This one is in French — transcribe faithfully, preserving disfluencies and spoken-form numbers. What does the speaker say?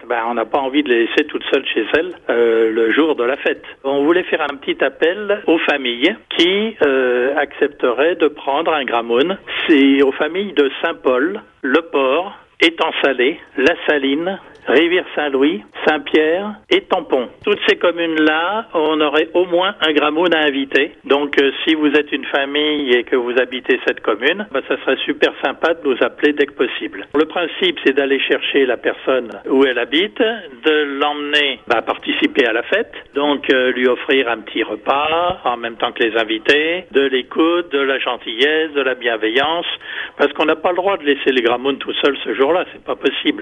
ben, on n'a pas envie de les laisser toutes seules chez elles euh, le jour de la fête. On voulait faire un petit appel aux familles qui euh, accepteraient de prendre un gramoun. C'est aux familles de Saint-Paul, Le Port, Étang-Salé, La Saline, Rivière-Saint-Louis, Saint-Pierre et Tampon. Toutes ces communes-là, on aurait au moins un gramoun à inviter. Donc euh, si vous êtes une famille et que vous habitez cette commune, bah, ça serait super sympa de nous appeler dès que possible. Le principe, c'est d'aller chercher la personne où elle habite, de l'emmener bah, participer à la fête, donc euh, lui offrir un petit repas en même temps que les invités, de l'écoute, de la gentillesse, de la bienveillance, parce qu'on n'a pas le droit de laisser les gramouns tout seuls ce jour-là, c'est pas possible.